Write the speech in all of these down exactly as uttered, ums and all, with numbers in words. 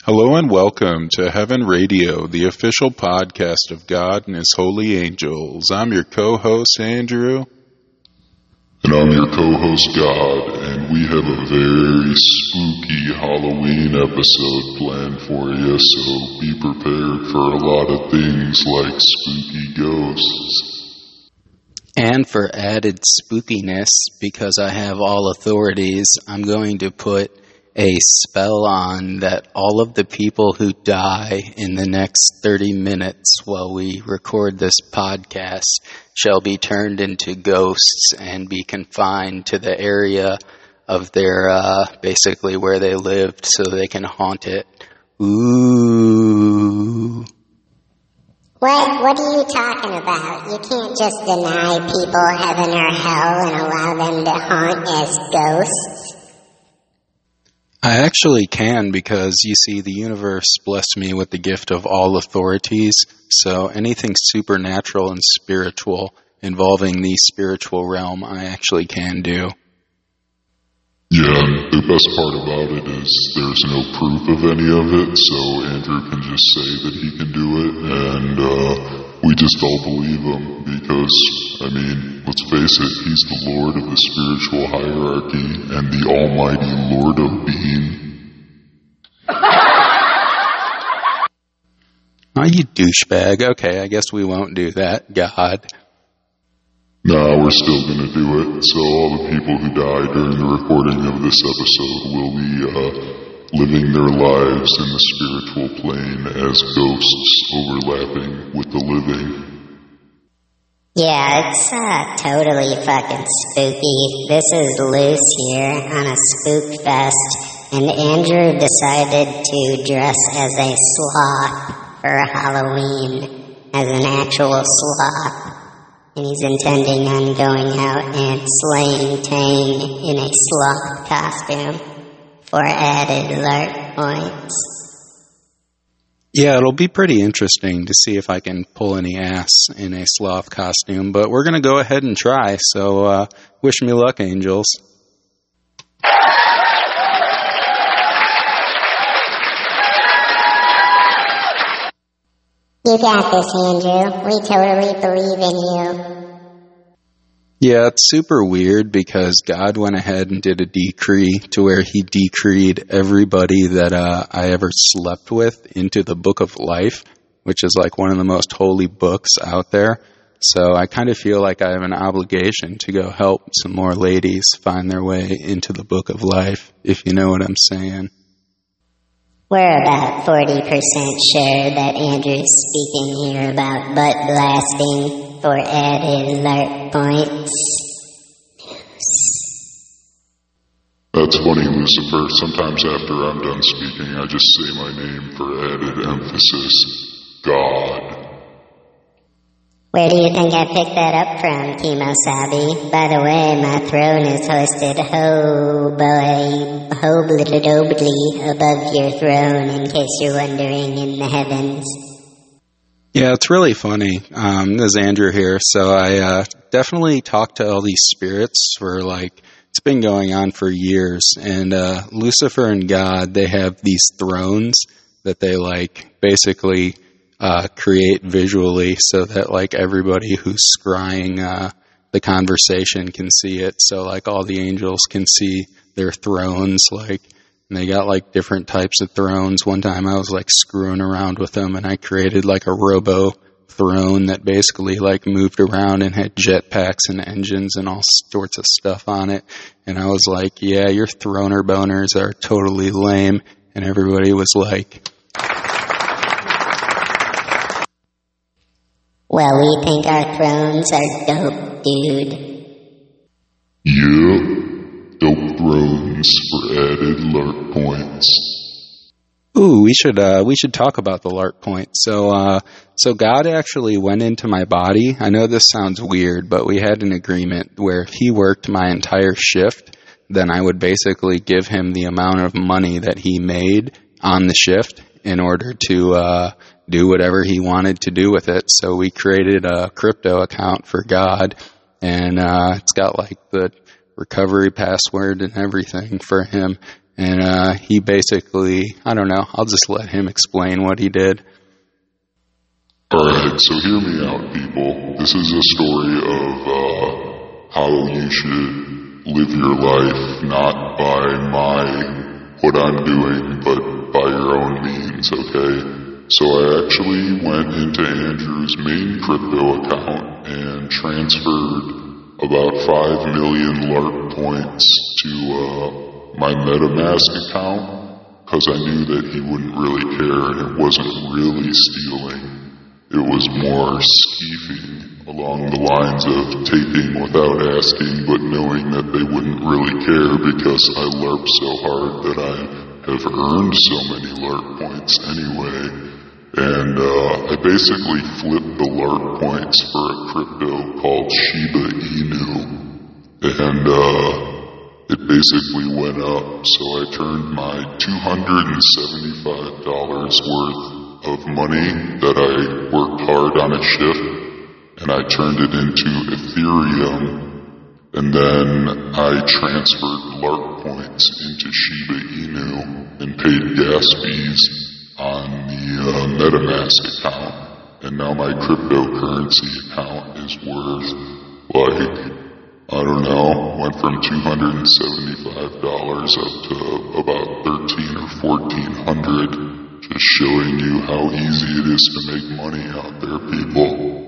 Hello and welcome to Heaven Radio, the official podcast of God and His holy angels. I'm your co-host, Andrew. And I'm your co-host, God, and we have a very spooky Halloween episode planned for you, so be prepared for a lot of things like spooky ghosts. And for added spookiness, because I have all authorities, I'm going to put a spell on that all of the people who die in the next thirty minutes while we record this podcast shall be turned into ghosts and be confined to the area of their, uh, basically where they lived so they can haunt it. Ooh. What, what are you talking about? You can't just deny people heaven or hell and allow them to haunt as ghosts. I actually can, because you see, the universe blessed me with the gift of all authorities, so anything supernatural and spiritual involving the spiritual realm I actually can do. Yeah, and the best part about it is there's no proof of any of it, so Andrew can just say that he can do it, and uh, we just all believe him, because, I mean, let's face it, he's the Lord of the spiritual hierarchy and the almighty Lord of being. Oh, you douchebag. Okay, I guess we won't do that, God. Nah, we're still gonna do it. So all the people who died during the recording of this episode will be uh, living their lives in the spiritual plane as ghosts overlapping with the living. Yeah, it's uh, totally fucking spooky. This is Luce here on a spook fest, and Andrew decided to dress as a sloth for Halloween, as an actual sloth. And he's intending on going out and slaying Tang in a sloth costume for added lark points. Yeah, it'll be pretty interesting to see if I can pull any ass in a sloth costume, but we're going to go ahead and try, so uh, wish me luck, angels. You got this, Andrew. We totally believe in you. Yeah, it's super weird because God went ahead and did a decree to where He decreed everybody that uh, I ever slept with into the Book of Life, which is like one of the most holy books out there. So I kind of feel like I have an obligation to go help some more ladies find their way into the Book of Life, if you know what I'm saying. We're about forty percent sure that Andrew's speaking here about butt blasting for added lark points. That's funny, Lucifer. Sometimes after I'm done speaking, I just say my name for added emphasis. God. Where do you think I picked that up from, Kimosabi? By the way, my throne is hosted ho-boy, ho-blittle-dobly above your throne, in case you're wondering, in the heavens. Yeah, it's really funny. Um, this is Andrew here. So I uh, definitely talked to all these spirits for like, it's been going on for years. And uh, Lucifer and God, they have these thrones that they like basically uh, create visually so that like everybody who's scrying uh, the conversation can see it. So like all the angels can see their thrones, like, and they got like different types of thrones. One time I was like screwing around with them and I created like a robo throne that basically like moved around and had jetpacks and engines and all sorts of stuff on it. And I was like, yeah, your throner boners are totally lame. And everybody was like, well, we think our thrones are dope, dude. Yeah, dope thrones for added lark points. Ooh, we should uh, we should talk about the lark point. So, uh, so God actually went into my body. I know this sounds weird, but we had an agreement where if He worked my entire shift, then I would basically give Him the amount of money that He made on the shift in order to uh, do whatever He wanted to do with it. So we created a crypto account for God, and uh, it's got like the recovery password and everything for Him. And uh, he basically, I don't know, I'll just let him explain what he did. Alright, so hear me out, people. This is a story of uh, how you should live your life, not by my, what I'm doing, but by your own means, okay? So I actually went into Andrew's main crypto account and transferred about five million LARP points to uh, my MetaMask account because I knew that he wouldn't really care and it wasn't really stealing. It was more skeeving along the lines of taking without asking but knowing that they wouldn't really care because I LARP so hard that I have earned so many LARP points anyway. And uh, I basically flipped the LARP points for a crypto called Shiba Inu. And uh, it basically went up, so I turned my two hundred seventy-five dollars worth of money that I worked hard on a shift, and I turned it into Ethereum. And then I transferred LARP points into Shiba Inu and paid gas fees on the uh, MetaMask account, and now my cryptocurrency account is worth, like, I don't know, went from two hundred seventy-five dollars up to about thirteen or fourteen hundred, just showing you how easy it is to make money out there, people.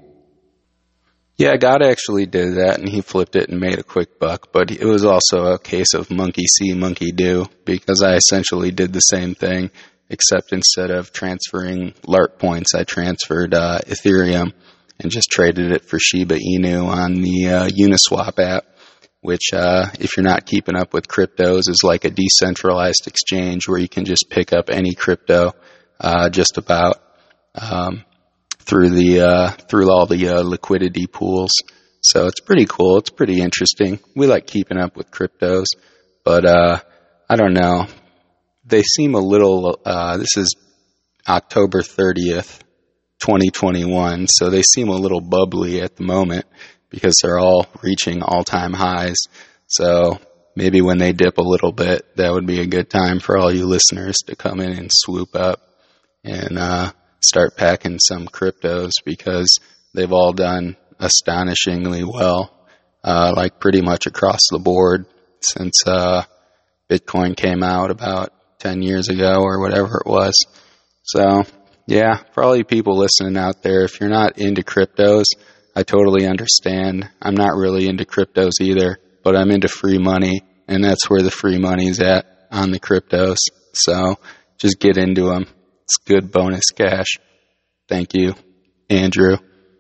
Yeah, God actually did that, and he flipped it and made a quick buck, but it was also a case of monkey see, monkey do, because I essentially did the same thing, except instead of transferring LARP points, I transferred uh, Ethereum and just traded it for Shiba Inu on the uh, Uniswap app, which, uh, if you're not keeping up with cryptos, is like a decentralized exchange where you can just pick up any crypto uh, just about um, through the uh, through all the uh, liquidity pools. So it's pretty cool. It's pretty interesting. We like keeping up with cryptos, but uh, I don't know. They seem a little, uh, this is October thirtieth, twenty twenty-one, so they seem a little bubbly at the moment because they're all reaching all-time highs. So maybe when they dip a little bit, that would be a good time for all you listeners to come in and swoop up and uh, start packing some cryptos because they've all done astonishingly well, uh, like pretty much across the board since uh, Bitcoin came out about ten years ago or whatever it was. So, yeah, for all you people listening out there, if you're not into cryptos, I totally understand. I'm not really into cryptos either, but I'm into free money, and that's where the free money's at, on the cryptos. So, just get into them. It's good bonus cash. Thank you, Andrew.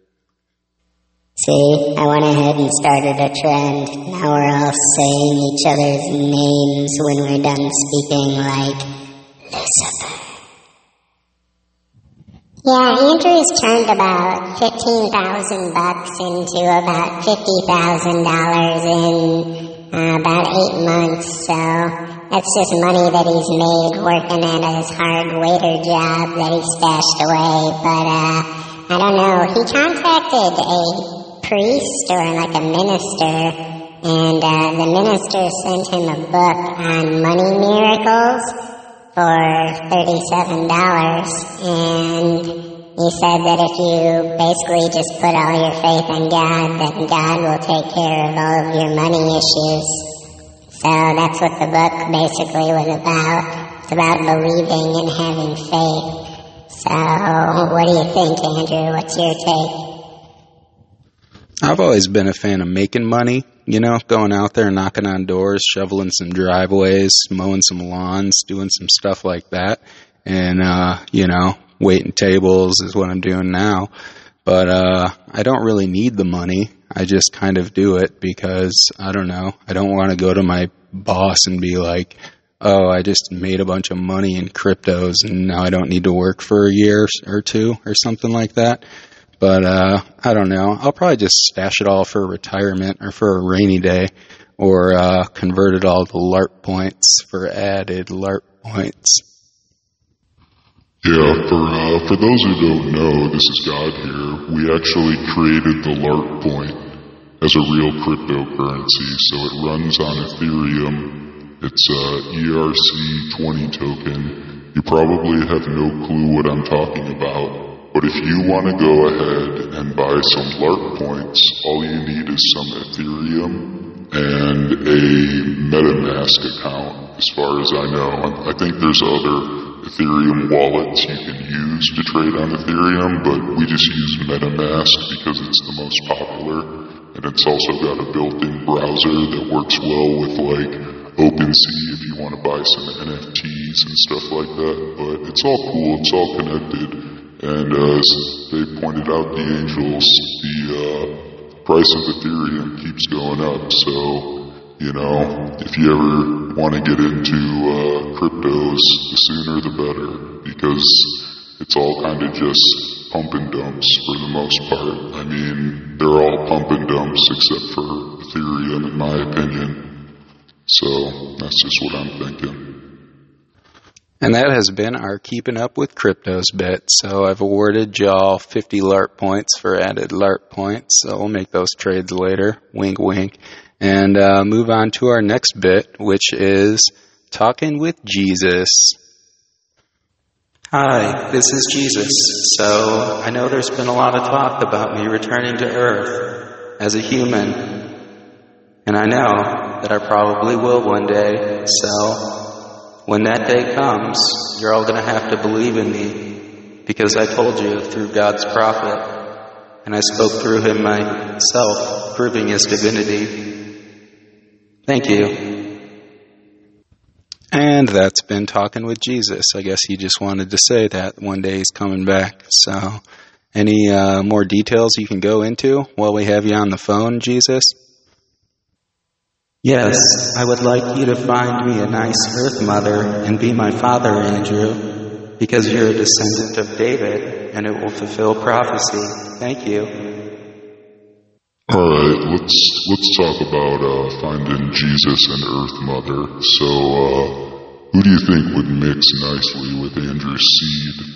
See, I went ahead and started a trend. Now we're all saying each other's names when we're done speaking, like Lucifer. Yeah, Andrew's turned about fifteen thousand bucks into about fifty thousand dollars in uh, about eight months. So that's just money that he's made working at his hard waiter job that he stashed away. But uh, I don't know. He contacted a priest or like a minister, and uh, the minister sent him a book on money miracles for thirty-seven dollars, and he said that if you basically just put all your faith in God, then God will take care of all of your money issues. So that's what the book basically was about. It's about believing and having faith. So what do you think, Andrew? What's your take? I've always been a fan of making money, you know, going out there, knocking on doors, shoveling some driveways, mowing some lawns, doing some stuff like that. And, uh, you know, waiting tables is what I'm doing now. But uh, I don't really need the money. I just kind of do it because, I don't know, I don't want to go to my boss and be like, oh, I just made a bunch of money in cryptos and now I don't need to work for a year or two or something like that. But, uh, I don't know. I'll probably just stash it all for retirement or for a rainy day or, uh, convert it all to LARP points for added LARP points. Yeah, for, uh, for those who don't know, this is God here. We actually created the LARP point as a real cryptocurrency, so it runs on Ethereum. It's a E R C twenty token. You probably have no clue what I'm talking about, but if you want to go ahead and buy some LARP points, all you need is some Ethereum and a MetaMask account, as far as I know. I think there's other Ethereum wallets you can use to trade on Ethereum, but we just use MetaMask because it's the most popular, and it's also got a built-in browser that works well with like OpenSea if you want to buy some N F Ts and stuff like that. But it's all cool, it's all connected, and uh, as they pointed out, the angels, the uh, price of Ethereum keeps going up, so you know, if you ever want to get into uh, cryptos, the sooner the better, because it's all kind of just pump and dumps for the most part. I mean, they're all pump and dumps except for Ethereum, in my opinion. So that's just what I'm thinking. And that has been our Keeping Up with Cryptos bit. So I've awarded y'all fifty LARP points for added LARP points. So we'll make those trades later. Wink, wink. And uh, move on to our next bit, which is Talking with Jesus. Hi, this is Jesus. So I know there's been a lot of talk about me returning to Earth as a human. And I know that I probably will one day. So when that day comes, you're all going to have to believe in me, because I told you through God's prophet, and I spoke through him myself, proving his divinity. Thank you. And that's been Talking with Jesus. I guess he just wanted to say that one day he's coming back. So any uh, more details you can go into while we have you on the phone, Jesus? Yes, I would like you to find me a nice earth mother and be my father, Andrew, because you're a descendant of David and it will fulfill prophecy. Thank you. Alright, let's let's talk about uh, finding Jesus and Earth Mother. So, uh, who do you think would mix nicely with Andrew's seed?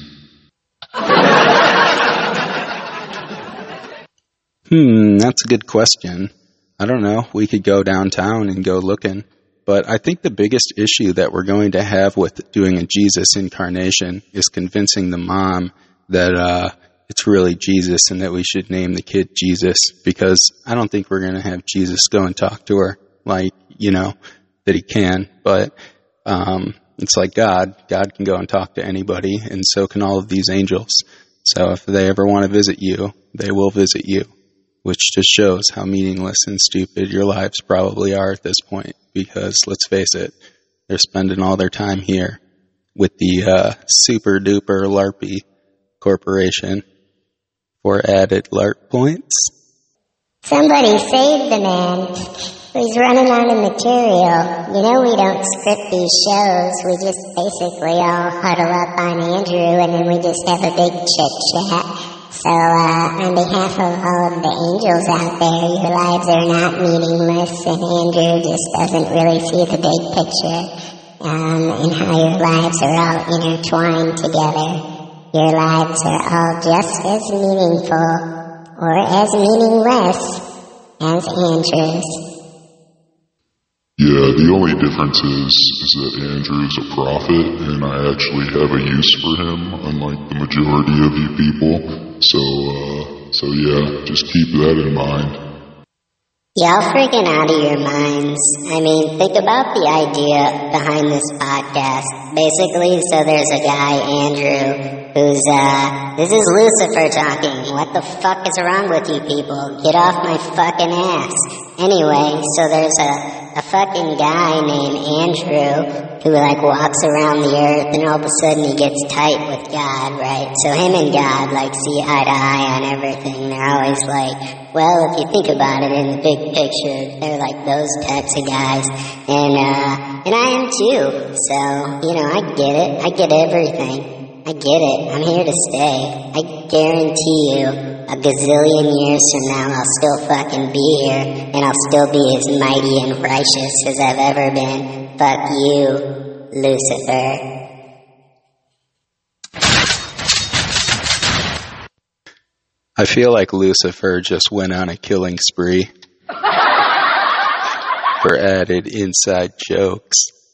Hmm, that's a good question. I don't know. We could go downtown and go looking. But I think the biggest issue that we're going to have with doing a Jesus incarnation is convincing the mom that uh it's really Jesus and that we should name the kid Jesus, because I don't think we're going to have Jesus go and talk to her like, you know, that he can. But um, it's like God. God can go and talk to anybody, and so can all of these angels. So if they ever want to visit you, they will visit you, which just shows how meaningless and stupid your lives probably are at this point, because let's face it, they're spending all their time here with the uh, super duper LARPy corporation for added LARP points. Somebody save the man. He's running out of material. You know we don't script these shows. We just basically all huddle up on Andrew and then we just have a big chit-chat. So uh, on behalf of all of the angels out there, your lives are not meaningless, and Andrew just doesn't really see the big picture um, and how your lives are all intertwined together. Your lives are all just as meaningful or as meaningless as Andrew's. Yeah, the only difference is, is that Andrew's a prophet, and I actually have a use for him, unlike the majority of you people. So, uh, so yeah, just keep that in mind. Y'all freaking out of your minds. I mean, think about the idea behind this podcast. Basically, so there's a guy, Andrew, who's, uh, this is Lucifer talking. What the fuck is wrong with you people? Get off my fucking ass. Anyway, so there's a, a fucking guy named Andrew who, like, walks around the earth, and all of a sudden he gets tight with God, right? So him and God, like, see eye to eye on everything. They're always like, well, if you think about it in the big picture, they're like those types of guys. And, uh, and I am too. So, you know, I get it. I get everything. I get it. I'm here to stay. I guarantee you, a gazillion years from now, I'll still fucking be here, and I'll still be as mighty and righteous as I've ever been. Fuck you, Lucifer. I feel like Lucifer just went on a killing spree for added inside jokes.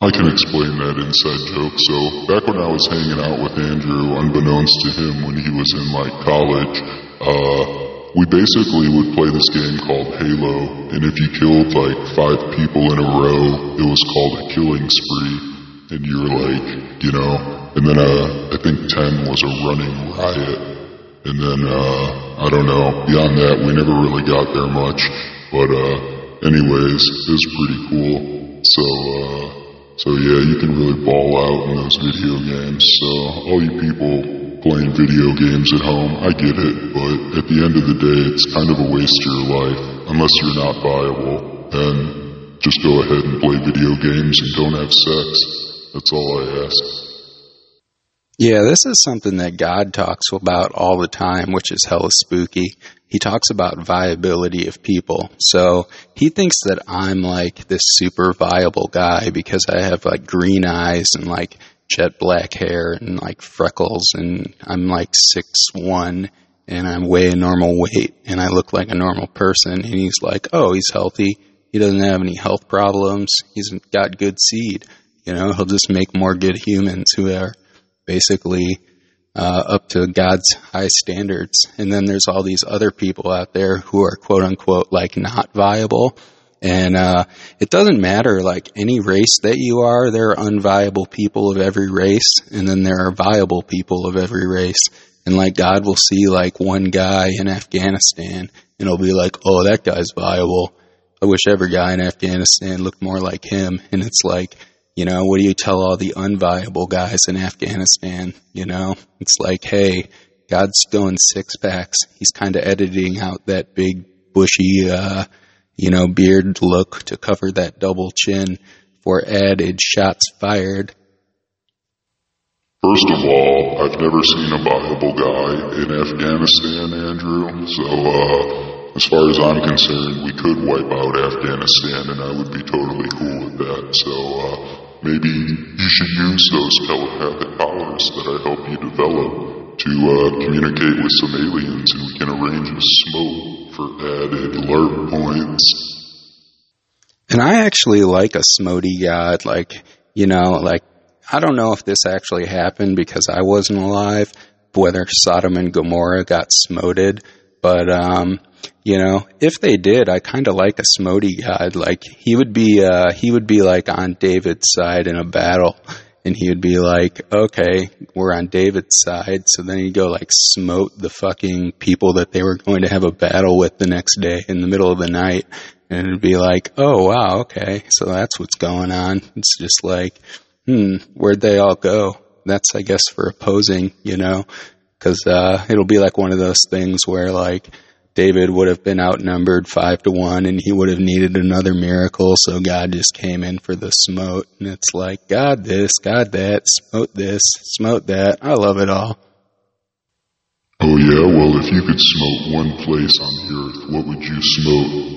I can explain that inside joke. So back when I was hanging out with Andrew, unbeknownst to him when he was in like college, uh, we basically would play this game called Halo, and if you killed like five people in a row, it was called a killing spree, and you're like, you know, and then uh, I think ten was a running riot, and then uh, I don't know, beyond that we never really got there much, but uh, anyways, it was pretty cool. So uh, so yeah, you can really ball out in those video games. So all you people playing video games at home, I get it, but at the end of the day, it's kind of a waste of your life, unless you're not viable, and just go ahead and play video games and don't have sex. That's all I ask. Yeah, this is something that God talks about all the time, which is hella spooky. He talks about viability of people. So he thinks that I'm like this super viable guy because I have like green eyes and like jet black hair and like freckles, and I'm like six one and I'm way a normal weight and I look like a normal person, and he's like, oh, he's healthy, he doesn't have any health problems, he's got good seed, you know, he'll just make more good humans who are basically uh, up to God's high standards. And then there's all these other people out there who are quote unquote like not viable. And uh it doesn't matter, like, any race that you are, there are unviable people of every race, and then there are viable people of every race. And, like, God will see, like, one guy in Afghanistan, and he'll be like, oh, that guy's viable. I wish every guy in Afghanistan looked more like him. And it's like, you know, what do you tell all the unviable guys in Afghanistan, you know? It's like, hey, God's doing six-packs. He's kind of editing out that big, bushy, uh... you know, beard look to cover that double chin for added shots fired. First of all, I've never seen a viable guy in Afghanistan, Andrew, so uh, as far as I'm concerned, we could wipe out Afghanistan, and I would be totally cool with that. So uh, maybe you should use those telepathic powers that I help you develop to uh, communicate with some aliens, and we can arrange a smoke for added LARP points. And I actually like a smody god, like, you know, like, I don't know if this actually happened because I wasn't alive, whether Sodom and Gomorrah got smoted, but, um, you know, if they did, I kind of like a smody god. Like, he would be, uh, he would be like on David's side in a battle. And he would be like, okay, we're on David's side. So then he'd go like smote the fucking people that they were going to have a battle with the next day in the middle of the night. And it'd be like, oh, wow, okay. So that's what's going on. It's just like, hmm, where'd they all go? That's, I guess, for opposing, you know, because uh, it'll be like one of those things where like David would have been outnumbered five to one and he would have needed another miracle, so God just came in for the smote. And it's like, God this, God that, smote this, smote that. I love it all. Oh yeah, well, if you could smote one place on the earth, what would you smote?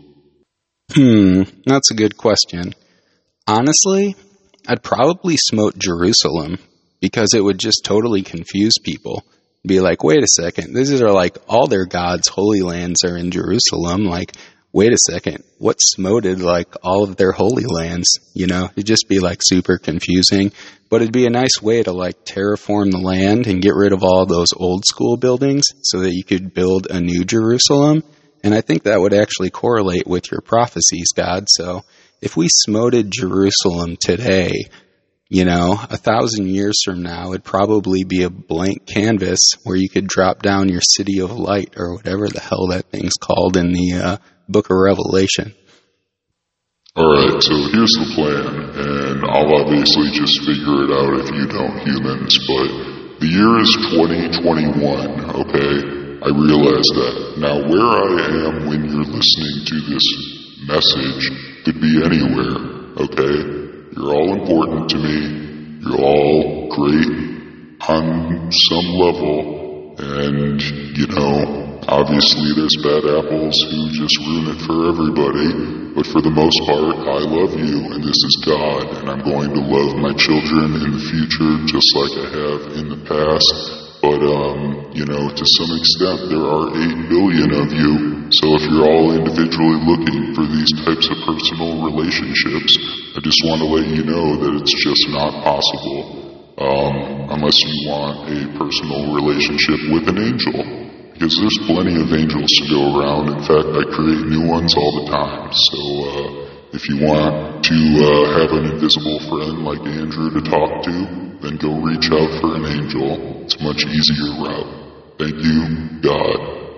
Hmm, that's a good question. Honestly, I'd probably smote Jerusalem because it would just totally confuse people. Be like, wait a second, these are like all their gods' holy lands are in Jerusalem. Like, wait a second, what smoted like all of their holy lands? You know, it'd just be like super confusing. But it'd be a nice way to like terraform the land and get rid of all those old school buildings so that you could build a new Jerusalem. And I think that would actually correlate with your prophecies, God. So if we smoted Jerusalem today, you know, a thousand years from now, it'd probably be a blank canvas where you could drop down your city of light or whatever the hell that thing's called in the uh, book of Revelation. Alright, so here's the plan, and I'll obviously just figure it out if you don't, humans, but the year is twenty twenty-one, okay? I realize that. Now, where I am when you're listening to this message could be anywhere, okay? You're all important to me. You're all great on some level. And, you know, obviously there's bad apples who just ruin it for everybody. But for the most part, I love you, and this is God. And I'm going to love my children in the future just like I have in the past. But, um, you know, to some extent, there are eight billion of you. So if you're all individually looking for these types of personal relationships, I just want to let you know that it's just not possible um, unless you want a personal relationship with an angel. Because there's plenty of angels to go around. In fact, I create new ones all the time. So uh, if you want to uh, have an invisible friend like Andrew to talk to, then go reach out for an angel. It's a much easier route. Thank you, God.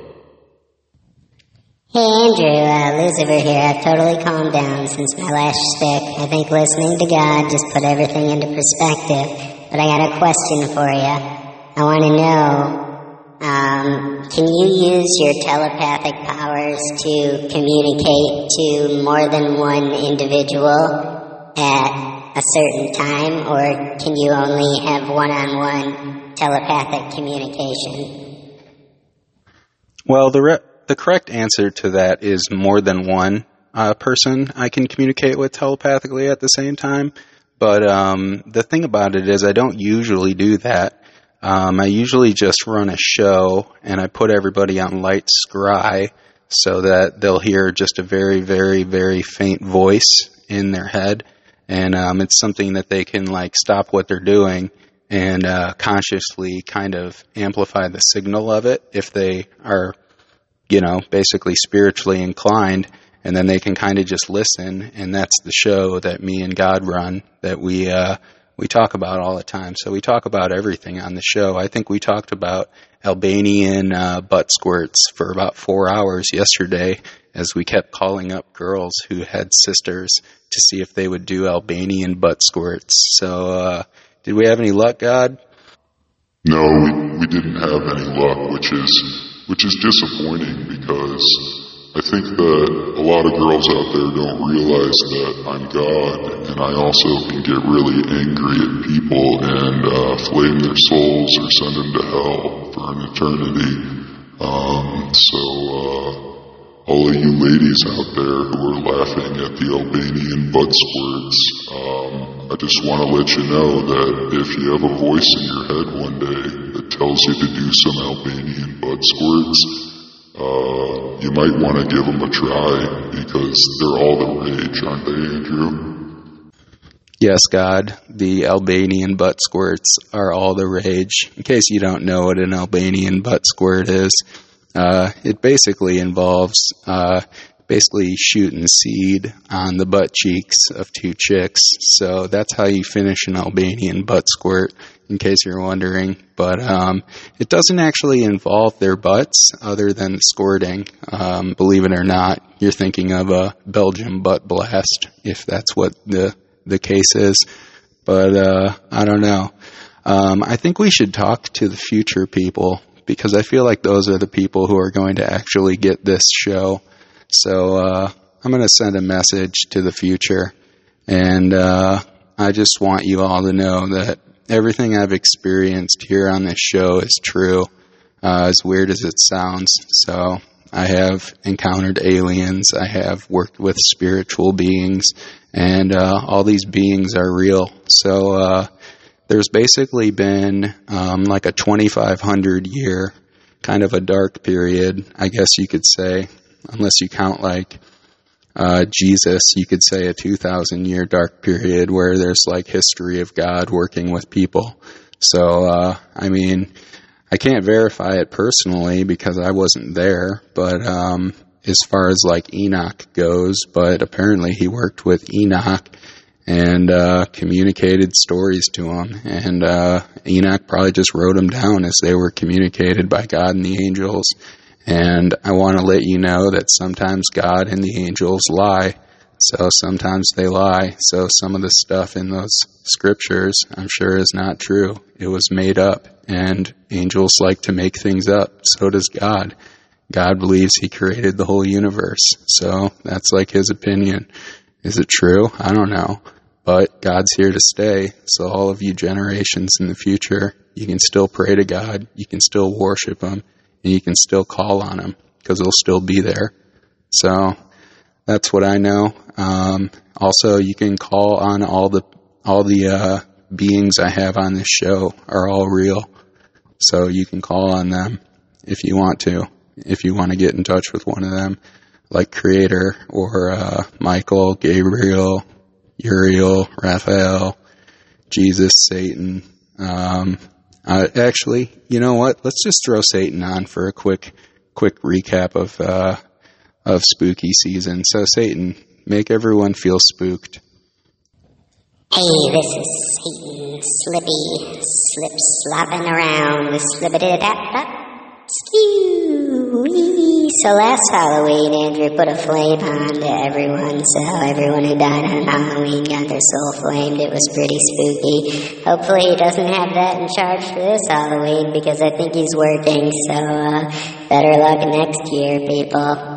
Hey Andrew, uh, Lucifer here. I've totally calmed down since my last shtick. I think listening to God just put everything into perspective. But I got a question for you. I want to know, um, can you use your telepathic powers to communicate to more than one individual at a certain time, or can you only have one-on-one telepathic communication? Well, the re- the correct answer to that is more than one uh, person I can communicate with telepathically at the same time. But um, the thing about it is I don't usually do that. Um, I usually just run a show and I put everybody on light scry so that they'll hear just a very, very, very faint voice in their head. And um, it's something that they can like stop what they're doing and uh, consciously kind of amplify the signal of it if they are, you know, basically spiritually inclined. And then they can kind of just listen, and that's the show that me and God run that we uh, we talk about all the time. So we talk about everything on the show. I think we talked about Albanian uh, butt squirts for about four hours yesterday as we kept calling up girls who had sisters to see if they would do Albanian butt squirts. So uh, did we have any luck, God? No, we, we didn't have any luck, which is which is disappointing because I think that a lot of girls out there don't realize that I'm God, and I also can get really angry at people and uh, flame their souls or send them to hell for an eternity. Um, so uh, all of you ladies out there who are laughing at the Albanian butt squirts, um, I just want to let you know that if you have a voice in your head one day that tells you to do some Albanian butt squirts, Uh, you might want to give them a try because they're all the rage, aren't they, Andrew? Yes, God. The Albanian butt squirts are all the rage. In case you don't know what an Albanian butt squirt is, uh, it basically involves uh, basically shooting seed on the butt cheeks of two chicks. So that's how you finish an Albanian butt squirt, in case you're wondering. But um, it doesn't actually involve their butts other than squirting. Um, believe it or not, you're thinking of a Belgian butt blast, if that's what the, the case is. But uh, I don't know. Um, I think we should talk to the future people, because I feel like those are the people who are going to actually get this show. So uh, I'm going to send a message to the future, and uh, I just want you all to know that everything I've experienced here on this show is true, uh, as weird as it sounds. So I have encountered aliens, I have worked with spiritual beings, and uh, all these beings are real. So uh, there's basically been um, like a twenty-five hundred year kind of a dark period, I guess you could say. Unless you count like uh, Jesus, you could say a two thousand year dark period where there's like history of God working with people. So, uh, I mean, I can't verify it personally because I wasn't there, but um, as far as like Enoch goes, but apparently he worked with Enoch and uh, communicated stories to him. And uh, Enoch probably just wrote them down as they were communicated by God and the angels. And I want to let you know that sometimes God and the angels lie. So sometimes they lie. So some of the stuff in those scriptures, I'm sure, is not true. It was made up. And angels like to make things up. So does God. God believes he created the whole universe. So that's like his opinion. Is it true? I don't know. But God's here to stay. So all of you generations in the future, you can still pray to God. You can still worship him. And you can still call on him because he'll still be there. So that's what I know. Um, also, you can call on all the all the uh, beings I have on this show are all real. So you can call on them if you want to. If you want to get in touch with one of them, like Creator or uh, Michael, Gabriel, Uriel, Raphael, Jesus, Satan. Um, uh, actually, you know what? Let's just throw Satan on for a quick, quick recap of uh, of spooky season. So, Satan, make everyone feel spooked. Hey, this is Satan, Slippy, slip slopping around with slippity-dap-dap. Skew-wee. So last Halloween, Andrew put a flame on to everyone, so everyone who died on Halloween got their soul flamed. It was pretty spooky. Hopefully he doesn't have that in charge for this Halloween, because I think he's working, so uh, better luck next year, people.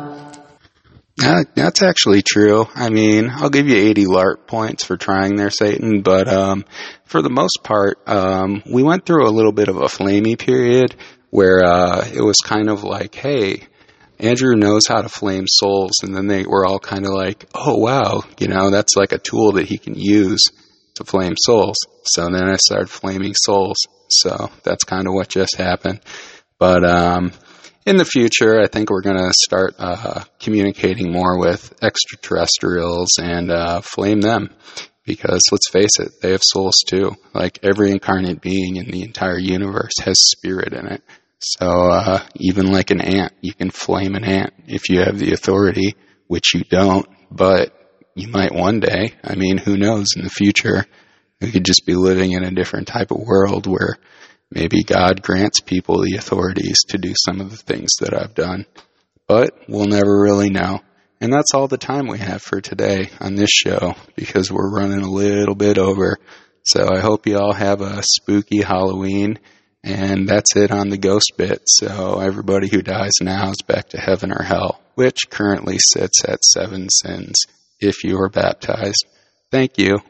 Uh, that's actually true. I mean, I'll give you eighty LARP points for trying there, Satan, but um, for the most part, um, we went through a little bit of a flamey period where uh, it was kind of like, hey, Andrew knows how to flame souls, and then they were all kind of like, oh, wow, you know, that's like a tool that he can use to flame souls. So then I started flaming souls, so that's kind of what just happened. But um, in the future, I think we're going to start uh, communicating more with extraterrestrials and uh, flame them, because let's face it, they have souls too. Like every incarnate being in the entire universe has spirit in it. So uh, even like an ant, you can flame an ant if you have the authority, which you don't, but you might one day. I mean, who knows in the future? We could just be living in a different type of world where maybe God grants people the authorities to do some of the things that I've done. But we'll never really know. And that's all the time we have for today on this show, because we're running a little bit over. So I hope you all have a spooky Halloween. And that's it on the ghost bit. So everybody who dies now is back to heaven or hell, which currently sits at seven sins if you are baptized. Thank you.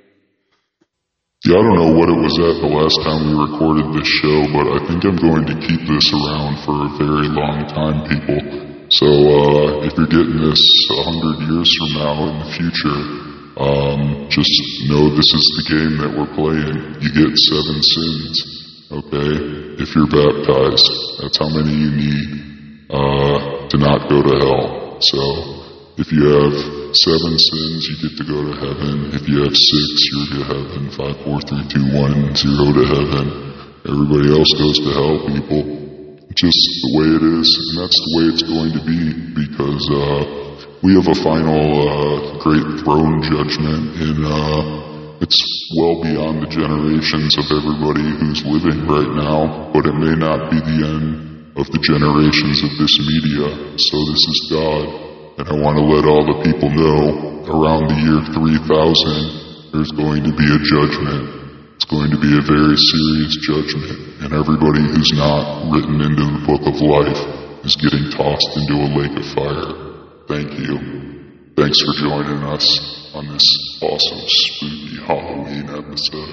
Yeah, I don't know what it was at the last time we recorded this show, but I think I'm going to keep this around for a very long time, people. So uh, if you're getting this a hundred years from now in the future, um, just know this is the game that we're playing. You get seven sins. Okay, if you're baptized, that's how many you need uh, to not go to hell. So, if you have seven sins, you get to go to heaven. If you have six, you're to heaven. Five, four, three, two, one, zero to heaven. Everybody else goes to hell, people. Just the way it is, and that's the way it's going to be, because uh, we have a final uh, great throne judgment in. Uh, It's well beyond the generations of everybody who's living right now, but it may not be the end of the generations of this media. So this is God, and I want to let all the people know, around the year three thousand, there's going to be a judgment. It's going to be a very serious judgment, and everybody who's not written into the book of life is getting tossed into a lake of fire. Thank you. Thanks for joining us on this awesome, spooky Halloween episode.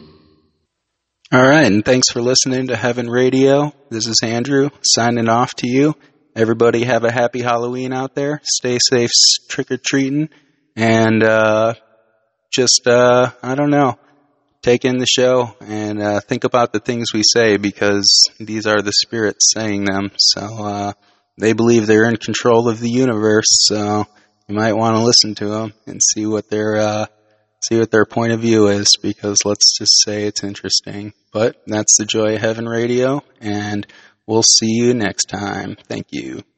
All right, and thanks for listening to Heaven Radio. This is Andrew signing off to you. Everybody have a happy Halloween out there. Stay safe trick-or-treating. And uh, just, uh, I don't know, take in the show and uh, think about the things we say, because these are the spirits saying them. So uh, they believe they're in control of the universe, so you might want to listen to them and see what their uh, see what their point of view is, because let's just say it's interesting. But that's the joy of Heaven Radio, and we'll see you next time. Thank you.